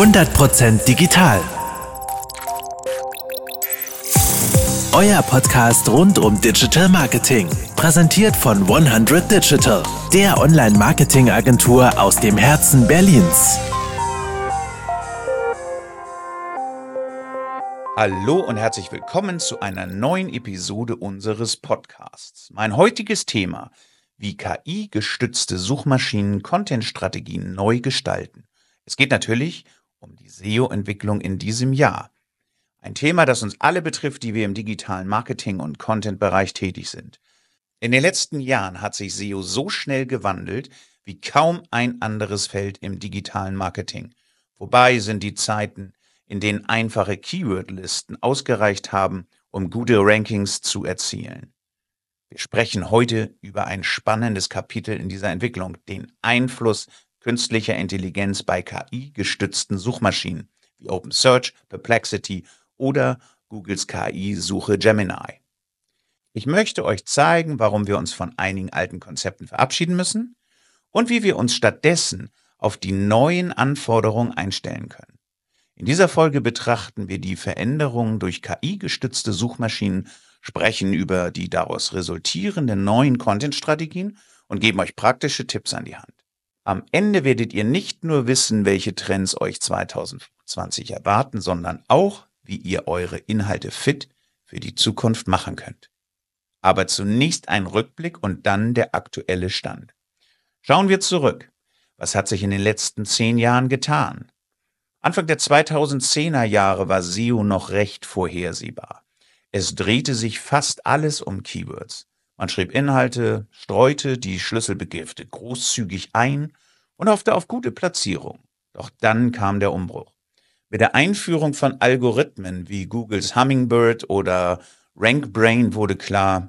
100% digital. Euer Podcast rund um Digital Marketing. Präsentiert von 100 Digital, der Online-Marketing-Agentur aus dem Herzen Berlins. Hallo und herzlich willkommen zu einer neuen Episode unseres Podcasts. Mein heutiges Thema: wie KI-gestützte Suchmaschinen Content-Strategien neu gestalten. Es geht natürlich um die SEO-Entwicklung in diesem Jahr. Ein Thema, das uns alle betrifft, die wir im digitalen Marketing- und Content-Bereich tätig sind. In den letzten Jahren hat sich SEO so schnell gewandelt wie kaum ein anderes Feld im digitalen Marketing. Vorbei sind die Zeiten, in denen einfache Keywordlisten ausgereicht haben, um gute Rankings zu erzielen. Wir sprechen heute über ein spannendes Kapitel in dieser Entwicklung, den Einfluss künstlicher Intelligenz bei KI-gestützten Suchmaschinen wie OpenSearch, Perplexity oder Googles KI-Suche Gemini. Ich möchte euch zeigen, warum wir uns von einigen alten Konzepten verabschieden müssen und wie wir uns stattdessen auf die neuen Anforderungen einstellen können. In dieser Folge betrachten wir die Veränderungen durch KI-gestützte Suchmaschinen, sprechen über die daraus resultierenden neuen Content-Strategien und geben euch praktische Tipps an die Hand. Am Ende werdet ihr nicht nur wissen, welche Trends euch 2020 erwarten, sondern auch, wie ihr eure Inhalte fit für die Zukunft machen könnt. Aber zunächst ein Rückblick und dann der aktuelle Stand. Schauen wir zurück. Was hat sich in den letzten 10 Jahren getan? Anfang der 2010er Jahre war SEO noch recht vorhersehbar. Es drehte sich fast alles um Keywords. Man schrieb Inhalte, streute die Schlüsselbegriffe großzügig ein und hoffte auf gute Platzierung. Doch dann kam der Umbruch. Mit der Einführung von Algorithmen wie Googles Hummingbird oder RankBrain wurde klar,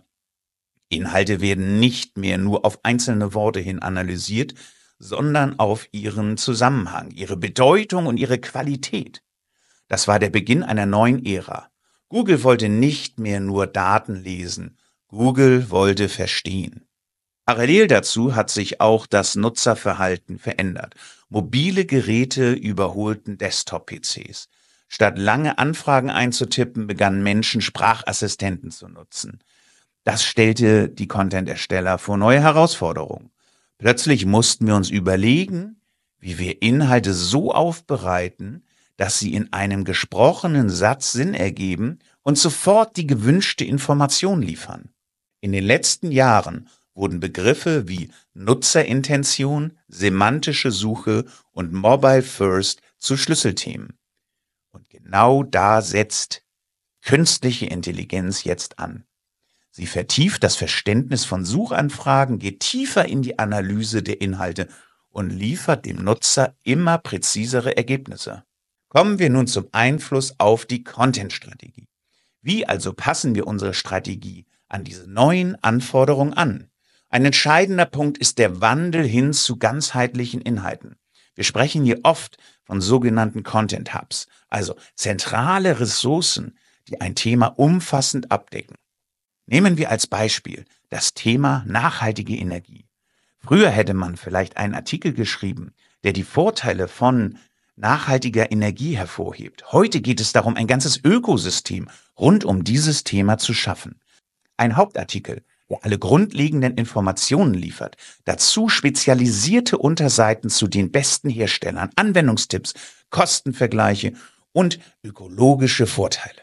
Inhalte werden nicht mehr nur auf einzelne Worte hin analysiert, sondern auf ihren Zusammenhang, ihre Bedeutung und ihre Qualität. Das war der Beginn einer neuen Ära. Google wollte nicht mehr nur Daten lesen, Google wollte verstehen. Parallel dazu hat sich auch das Nutzerverhalten verändert. Mobile Geräte überholten Desktop-PCs. Statt lange Anfragen einzutippen, begannen Menschen Sprachassistenten zu nutzen. Das stellte die Content-Ersteller vor neue Herausforderungen. Plötzlich mussten wir uns überlegen, wie wir Inhalte so aufbereiten, dass sie in einem gesprochenen Satz Sinn ergeben und sofort die gewünschte Information liefern. In den letzten Jahren wurden Begriffe wie Nutzerintention, semantische Suche und Mobile First zu Schlüsselthemen. Und genau da setzt künstliche Intelligenz jetzt an. Sie vertieft das Verständnis von Suchanfragen, geht tiefer in die Analyse der Inhalte und liefert dem Nutzer immer präzisere Ergebnisse. Kommen wir nun zum Einfluss auf die Content-Strategie. Wie also passen wir unsere Strategie an diese neuen Anforderungen an? Ein entscheidender Punkt ist der Wandel hin zu ganzheitlichen Inhalten. Wir sprechen hier oft von sogenannten Content Hubs, also zentrale Ressourcen, die ein Thema umfassend abdecken. Nehmen wir als Beispiel das Thema nachhaltige Energie. Früher hätte man vielleicht einen Artikel geschrieben, der die Vorteile von nachhaltiger Energie hervorhebt. Heute geht es darum, ein ganzes Ökosystem rund um dieses Thema zu schaffen. Ein Hauptartikel, der alle grundlegenden Informationen liefert, dazu spezialisierte Unterseiten zu den besten Herstellern, Anwendungstipps, Kostenvergleiche und ökologische Vorteile.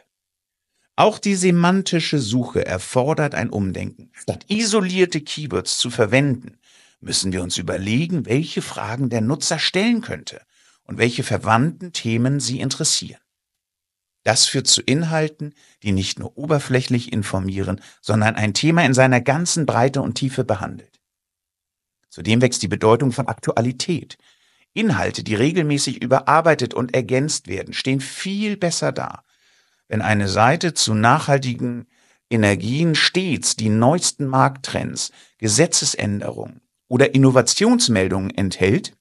Auch die semantische Suche erfordert ein Umdenken. Statt isolierte Keywords zu verwenden, müssen wir uns überlegen, welche Fragen der Nutzer stellen könnte und welche verwandten Themen sie interessieren. Das führt zu Inhalten, die nicht nur oberflächlich informieren, sondern ein Thema in seiner ganzen Breite und Tiefe behandelt. Zudem wächst die Bedeutung von Aktualität. Inhalte, die regelmäßig überarbeitet und ergänzt werden, stehen viel besser da. Wenn eine Seite zu nachhaltigen Energien stets die neuesten Markttrends, Gesetzesänderungen oder Innovationsmeldungen enthält,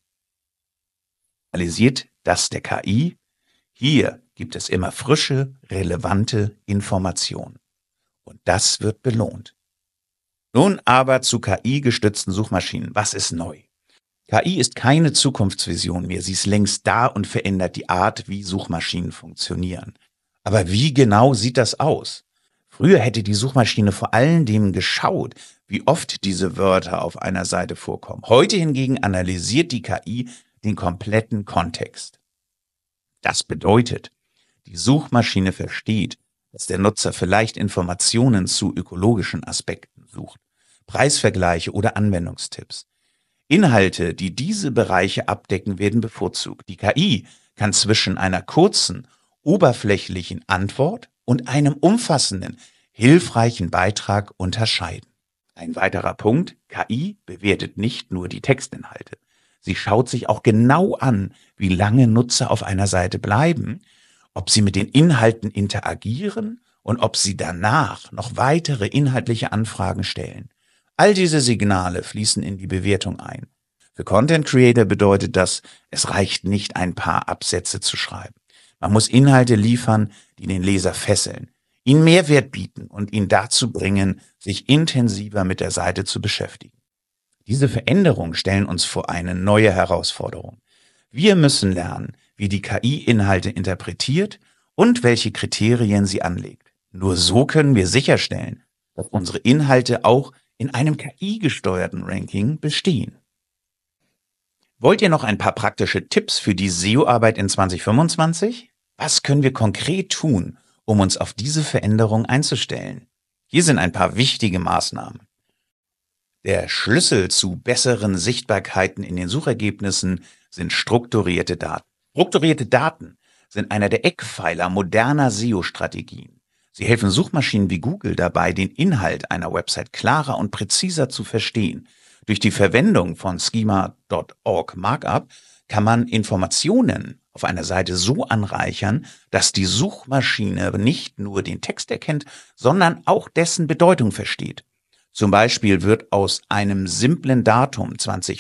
realisiert das der KI, hier gibt es immer frische, relevante Informationen. Und das wird belohnt. Nun aber zu KI-gestützten Suchmaschinen. Was ist neu? KI ist keine Zukunftsvision mehr, sie ist längst da und verändert die Art, wie Suchmaschinen funktionieren. Aber wie genau sieht das aus? Früher hätte die Suchmaschine vor allen Dingen geschaut, wie oft diese Wörter auf einer Seite vorkommen. Heute hingegen analysiert die KI den kompletten Kontext. Das bedeutet, die Suchmaschine versteht, dass der Nutzer vielleicht Informationen zu ökologischen Aspekten sucht, Preisvergleiche oder Anwendungstipps. Inhalte, die diese Bereiche abdecken, werden bevorzugt. Die KI kann zwischen einer kurzen, oberflächlichen Antwort und einem umfassenden, hilfreichen Beitrag unterscheiden. Ein weiterer Punkt: KI bewertet nicht nur die Textinhalte. Sie schaut sich auch genau an, wie lange Nutzer auf einer Seite bleiben, ob sie mit den Inhalten interagieren und ob sie danach noch weitere inhaltliche Anfragen stellen. All diese Signale fließen in die Bewertung ein. Für Content Creator bedeutet das, es reicht nicht, ein paar Absätze zu schreiben. Man muss Inhalte liefern, die den Leser fesseln, ihn Mehrwert bieten und ihn dazu bringen, sich intensiver mit der Seite zu beschäftigen. Diese Veränderungen stellen uns vor eine neue Herausforderung. Wir müssen lernen, wie die KI Inhalte interpretiert und welche Kriterien sie anlegt. Nur so können wir sicherstellen, dass unsere Inhalte auch in einem KI-gesteuerten Ranking bestehen. Wollt ihr noch ein paar praktische Tipps für die SEO-Arbeit in 2025? Was können wir konkret tun, um uns auf diese Veränderung einzustellen? Hier sind ein paar wichtige Maßnahmen. Der Schlüssel zu besseren Sichtbarkeiten in den Suchergebnissen sind strukturierte Daten. Strukturierte Daten sind einer der Eckpfeiler moderner SEO-Strategien. Sie helfen Suchmaschinen wie Google dabei, den Inhalt einer Website klarer und präziser zu verstehen. Durch die Verwendung von Schema.org Markup kann man Informationen auf einer Seite so anreichern, dass die Suchmaschine nicht nur den Text erkennt, sondern auch dessen Bedeutung versteht. Zum Beispiel wird aus einem simplen Datum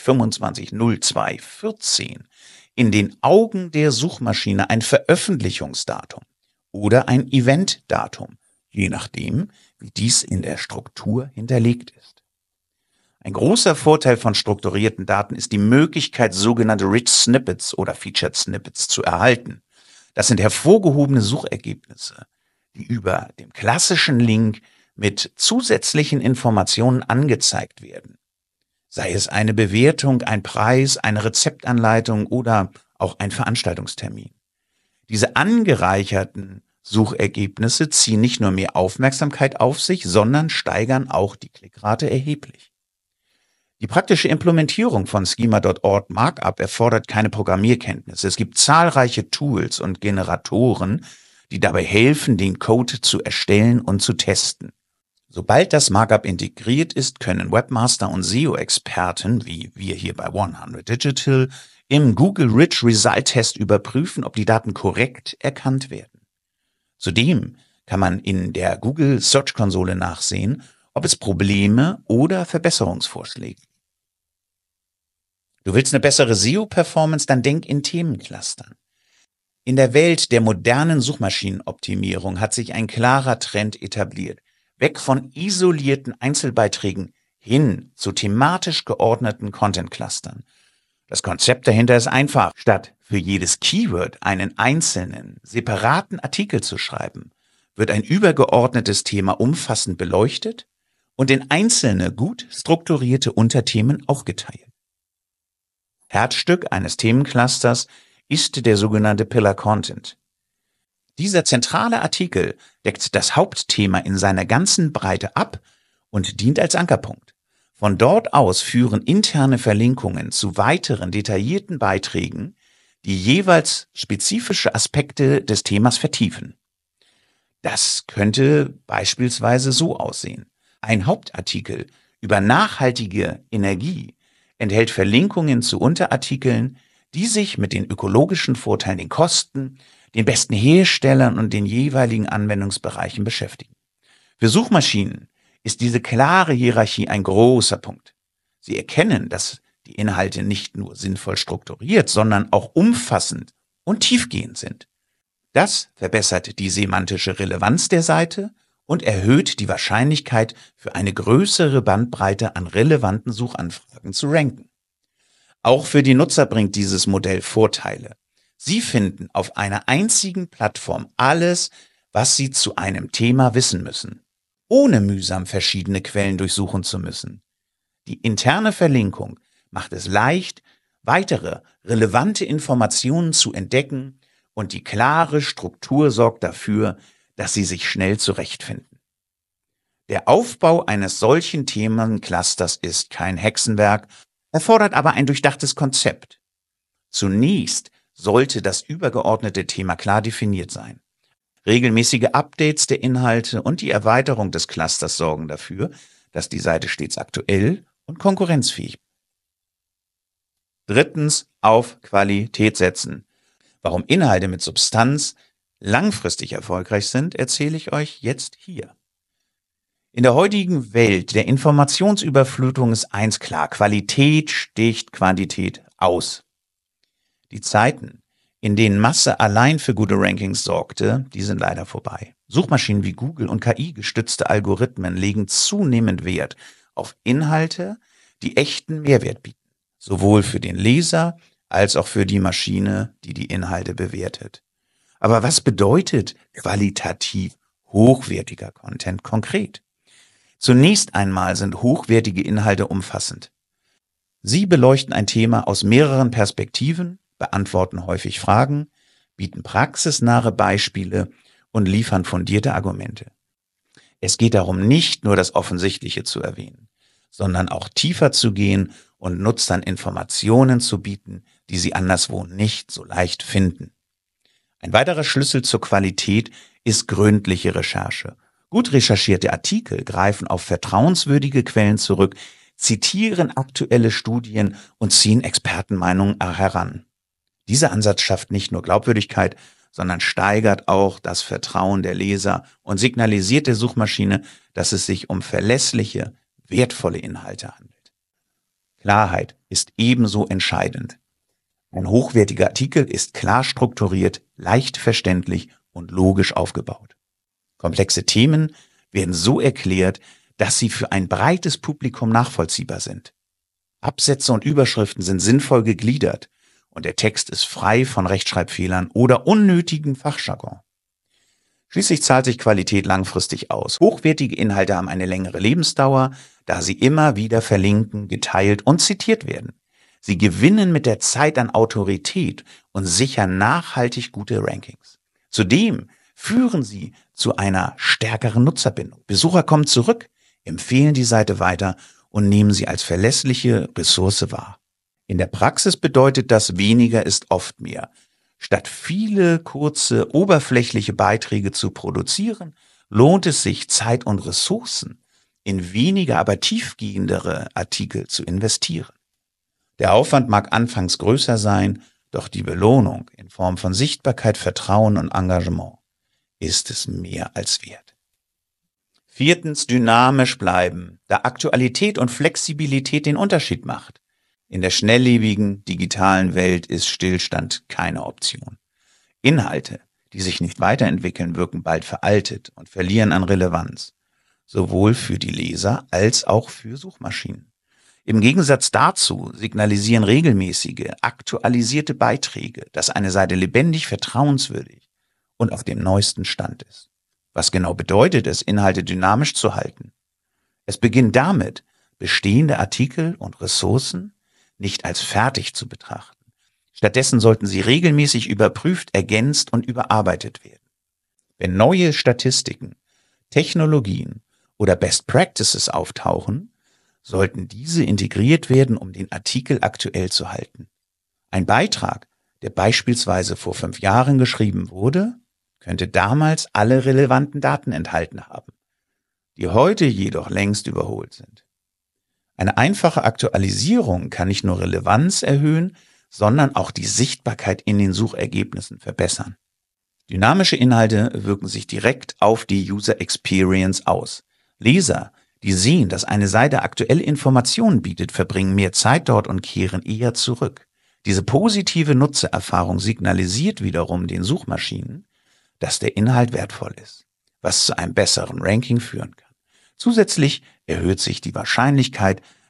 2025-02-14 in den Augen der Suchmaschine ein Veröffentlichungsdatum oder ein Eventdatum, je nachdem, wie dies in der Struktur hinterlegt ist. Ein großer Vorteil von strukturierten Daten ist die Möglichkeit, sogenannte Rich Snippets oder Featured Snippets zu erhalten. Das sind hervorgehobene Suchergebnisse, die über dem klassischen Link mit zusätzlichen Informationen angezeigt werden. Sei es eine Bewertung, ein Preis, eine Rezeptanleitung oder auch ein Veranstaltungstermin. Diese angereicherten Suchergebnisse ziehen nicht nur mehr Aufmerksamkeit auf sich, sondern steigern auch die Klickrate erheblich. Die praktische Implementierung von Schema.org Markup erfordert keine Programmierkenntnisse. Es gibt zahlreiche Tools und Generatoren, die dabei helfen, den Code zu erstellen und zu testen. Sobald das Markup integriert ist, können Webmaster und SEO-Experten, wie wir hier bei 100 Digital, im Google Rich Result Test überprüfen, ob die Daten korrekt erkannt werden. Zudem kann man in der Google Search Konsole nachsehen, ob es Probleme oder Verbesserungsvorschläge gibt. Du willst eine bessere SEO-Performance? Dann denk in Themenclustern. In der Welt der modernen Suchmaschinenoptimierung hat sich ein klarer Trend etabliert. Weg von isolierten Einzelbeiträgen hin zu thematisch geordneten Content-Clustern. Das Konzept dahinter ist einfach. Statt für jedes Keyword einen einzelnen, separaten Artikel zu schreiben, wird ein übergeordnetes Thema umfassend beleuchtet und in einzelne, gut strukturierte Unterthemen aufgeteilt. Herzstück eines Themenclusters ist der sogenannte Pillar Content. Dieser zentrale Artikel deckt das Hauptthema in seiner ganzen Breite ab und dient als Ankerpunkt. Von dort aus führen interne Verlinkungen zu weiteren detaillierten Beiträgen, die jeweils spezifische Aspekte des Themas vertiefen. Das könnte beispielsweise so aussehen. Ein Hauptartikel über nachhaltige Energie enthält Verlinkungen zu Unterartikeln, die sich mit den ökologischen Vorteilen, den Kosten, den besten Herstellern und den jeweiligen Anwendungsbereichen beschäftigen. Für Suchmaschinen ist diese klare Hierarchie ein großer Punkt. Sie erkennen, dass die Inhalte nicht nur sinnvoll strukturiert, sondern auch umfassend und tiefgehend sind. Das verbessert die semantische Relevanz der Seite und erhöht die Wahrscheinlichkeit, für eine größere Bandbreite an relevanten Suchanfragen zu ranken. Auch für die Nutzer bringt dieses Modell Vorteile. Sie finden auf einer einzigen Plattform alles, was sie zu einem Thema wissen müssen, ohne mühsam verschiedene Quellen durchsuchen zu müssen. Die interne Verlinkung macht es leicht, weitere relevante Informationen zu entdecken, und die klare Struktur sorgt dafür, dass Sie sich schnell zurechtfinden. Der Aufbau eines solchen Themenclusters ist kein Hexenwerk, erfordert aber ein durchdachtes Konzept. Zunächst sollte das übergeordnete Thema klar definiert sein. Regelmäßige Updates der Inhalte und die Erweiterung des Clusters sorgen dafür, dass die Seite stets aktuell und konkurrenzfähig ist. Drittens, auf Qualität setzen. Warum Inhalte mit Substanz langfristig erfolgreich sind, erzähle ich euch jetzt hier. In der heutigen Welt der Informationsüberflutung ist eins klar: Qualität sticht Quantität aus. Die Zeiten, in denen Masse allein für gute Rankings sorgte, die sind leider vorbei. Suchmaschinen wie Google und KI-gestützte Algorithmen legen zunehmend Wert auf Inhalte, die echten Mehrwert bieten, sowohl für den Leser als auch für die Maschine, die die Inhalte bewertet. Aber was bedeutet qualitativ hochwertiger Content konkret? Zunächst einmal sind hochwertige Inhalte umfassend. Sie beleuchten ein Thema aus mehreren Perspektiven, beantworten häufig Fragen, bieten praxisnahe Beispiele und liefern fundierte Argumente. Es geht darum, nicht nur das Offensichtliche zu erwähnen, sondern auch tiefer zu gehen und Nutzern Informationen zu bieten, die sie anderswo nicht so leicht finden. Ein weiterer Schlüssel zur Qualität ist gründliche Recherche. Gut recherchierte Artikel greifen auf vertrauenswürdige Quellen zurück, zitieren aktuelle Studien und ziehen Expertenmeinungen heran. Dieser Ansatz schafft nicht nur Glaubwürdigkeit, sondern steigert auch das Vertrauen der Leser und signalisiert der Suchmaschine, dass es sich um verlässliche, wertvolle Inhalte handelt. Klarheit ist ebenso entscheidend. Ein hochwertiger Artikel ist klar strukturiert, leicht verständlich und logisch aufgebaut. Komplexe Themen werden so erklärt, dass sie für ein breites Publikum nachvollziehbar sind. Absätze und Überschriften sind sinnvoll gegliedert und der Text ist frei von Rechtschreibfehlern oder unnötigen Fachjargon. Schließlich zahlt sich Qualität langfristig aus. Hochwertige Inhalte haben eine längere Lebensdauer, da sie immer wieder verlinken, geteilt und zitiert werden. Sie gewinnen mit der Zeit an Autorität und sichern nachhaltig gute Rankings. Zudem führen sie zu einer stärkeren Nutzerbindung. Besucher kommen zurück, empfehlen die Seite weiter und nehmen sie als verlässliche Ressource wahr. In der Praxis bedeutet das, weniger ist oft mehr. Statt viele kurze, oberflächliche Beiträge zu produzieren, lohnt es sich, Zeit und Ressourcen in weniger, aber tiefgehendere Artikel zu investieren. Der Aufwand mag anfangs größer sein, doch die Belohnung in Form von Sichtbarkeit, Vertrauen und Engagement ist es mehr als wert. Viertens, dynamisch bleiben, da Aktualität und Flexibilität den Unterschied macht. In der schnelllebigen, digitalen Welt ist Stillstand keine Option. Inhalte, die sich nicht weiterentwickeln, wirken bald veraltet und verlieren an Relevanz, sowohl für die Leser als auch für Suchmaschinen. Im Gegensatz dazu signalisieren regelmäßige, aktualisierte Beiträge, dass eine Seite lebendig, vertrauenswürdig und auf dem neuesten Stand ist. Was genau bedeutet es, Inhalte dynamisch zu halten? Es beginnt damit, bestehende Artikel und Ressourcen nicht als fertig zu betrachten. Stattdessen sollten sie regelmäßig überprüft, ergänzt und überarbeitet werden. Wenn neue Statistiken, Technologien oder Best Practices auftauchen, sollten diese integriert werden, um den Artikel aktuell zu halten. Ein Beitrag, der beispielsweise vor 5 Jahren geschrieben wurde, könnte damals alle relevanten Daten enthalten haben, die heute jedoch längst überholt sind. Eine einfache Aktualisierung kann nicht nur Relevanz erhöhen, sondern auch die Sichtbarkeit in den Suchergebnissen verbessern. Dynamische Inhalte wirken sich direkt auf die User Experience aus. Leser, die sehen, dass eine Seite aktuelle Informationen bietet, verbringen mehr Zeit dort und kehren eher zurück. Diese positive Nutzererfahrung signalisiert wiederum den Suchmaschinen, dass der Inhalt wertvoll ist, was zu einem besseren Ranking führen kann. Zusätzlich erhöht sich die Wahrscheinlichkeit,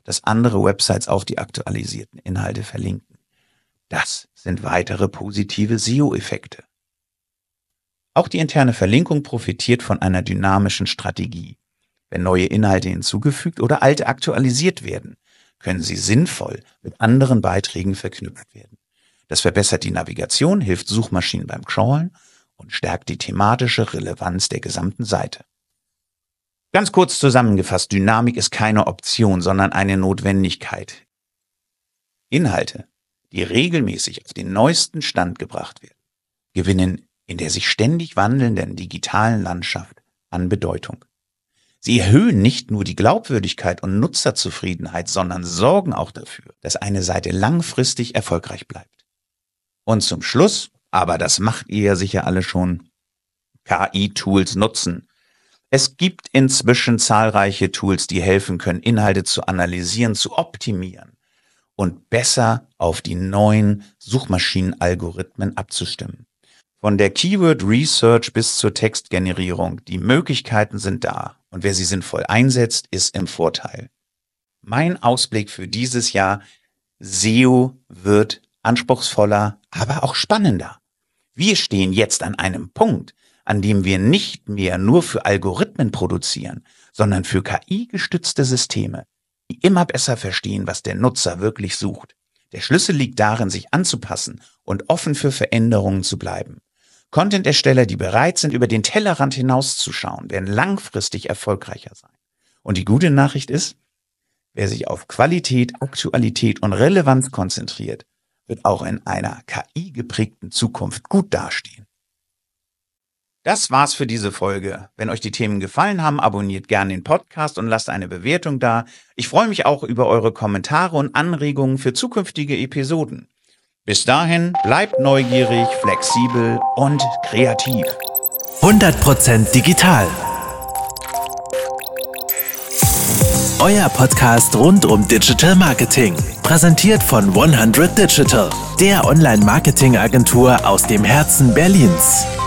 dass andere Websites auf die aktualisierten Inhalte verlinken. Das sind weitere positive SEO-Effekte. Auch die interne Verlinkung profitiert von einer dynamischen Strategie. Wenn neue Inhalte hinzugefügt oder alte aktualisiert werden, können sie sinnvoll mit anderen Beiträgen verknüpft werden. Das verbessert die Navigation, hilft Suchmaschinen beim Crawlen und stärkt die thematische Relevanz der gesamten Seite. Ganz kurz zusammengefasst, Dynamik ist keine Option, sondern eine Notwendigkeit. Inhalte, die regelmäßig auf den neuesten Stand gebracht werden, gewinnen in der sich ständig wandelnden digitalen Landschaft an Bedeutung. Sie erhöhen nicht nur die Glaubwürdigkeit und Nutzerzufriedenheit, sondern sorgen auch dafür, dass eine Seite langfristig erfolgreich bleibt. Und zum Schluss, aber das macht ihr ja sicher alle schon, KI-Tools nutzen. Es gibt inzwischen zahlreiche Tools, die helfen können, Inhalte zu analysieren, zu optimieren und besser auf die neuen Suchmaschinenalgorithmen abzustimmen. Von der Keyword Research bis zur Textgenerierung, die Möglichkeiten sind da und wer sie sinnvoll einsetzt, ist im Vorteil. Mein Ausblick für dieses Jahr: SEO wird anspruchsvoller, aber auch spannender. Wir stehen jetzt an einem Punkt, an dem wir nicht mehr nur für Algorithmen produzieren, sondern für KI-gestützte Systeme, die immer besser verstehen, was der Nutzer wirklich sucht. Der Schlüssel liegt darin, sich anzupassen und offen für Veränderungen zu bleiben. Content-Ersteller, die bereit sind, über den Tellerrand hinauszuschauen, werden langfristig erfolgreicher sein. Und die gute Nachricht ist, wer sich auf Qualität, Aktualität und Relevanz konzentriert, wird auch in einer KI-geprägten Zukunft gut dastehen. Das war's für diese Folge. Wenn euch die Themen gefallen haben, abonniert gerne den Podcast und lasst eine Bewertung da. Ich freue mich auch über eure Kommentare und Anregungen für zukünftige Episoden. Bis dahin, bleibt neugierig, flexibel und kreativ. 100% digital. Euer Podcast rund um Digital Marketing. Präsentiert von 100 Digital, der Online-Marketing-Agentur aus dem Herzen Berlins.